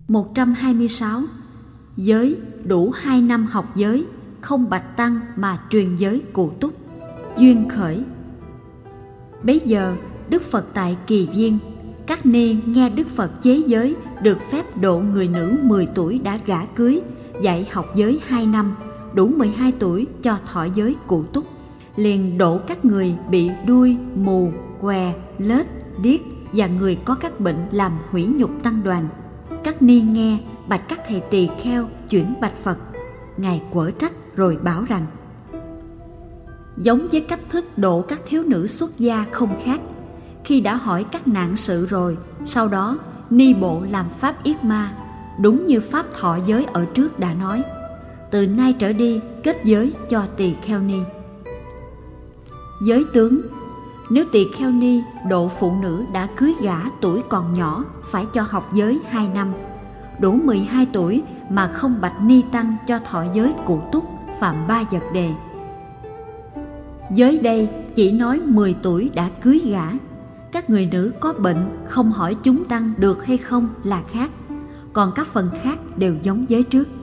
126. Giới đủ 2 năm học giới, không bạch tăng mà truyền giới cụ túc. Duyên khởi. Bấy giờ Đức Phật tại Kỳ Viên, các ni nghe Đức Phật chế giới được phép độ người nữ 10 tuổi đã gả cưới, dạy học giới 2 năm, đủ 12 tuổi cho thọ giới cụ túc, liền độ các người bị đuôi, mù, què, lết, điếc và người có các bệnh làm hủy nhục tăng đoàn. Các ni nghe, bạch các thầy tỳ kheo chuyển bạch Phật. Ngài quở trách rồi bảo rằng: giống với cách thức độ các thiếu nữ xuất gia không khác. Khi đã hỏi các nạn sự rồi, sau đó ni bộ làm pháp yết ma, đúng như pháp thọ giới ở trước đã nói. Từ nay trở đi kết giới cho tỳ kheo ni. Giới tướng. Nếu tỳ kheo ni độ phụ nữ đã cưới gả tuổi còn nhỏ, phải cho học giới 2 năm, đủ 12 tuổi mà không bạch ni tăng cho thọ giới cụ túc, phạm 3 vật đề. Giới đây chỉ nói 10 tuổi đã cưới gả. Các người nữ có bệnh không hỏi chúng tăng được hay không là khác, còn các phần khác đều giống giới trước.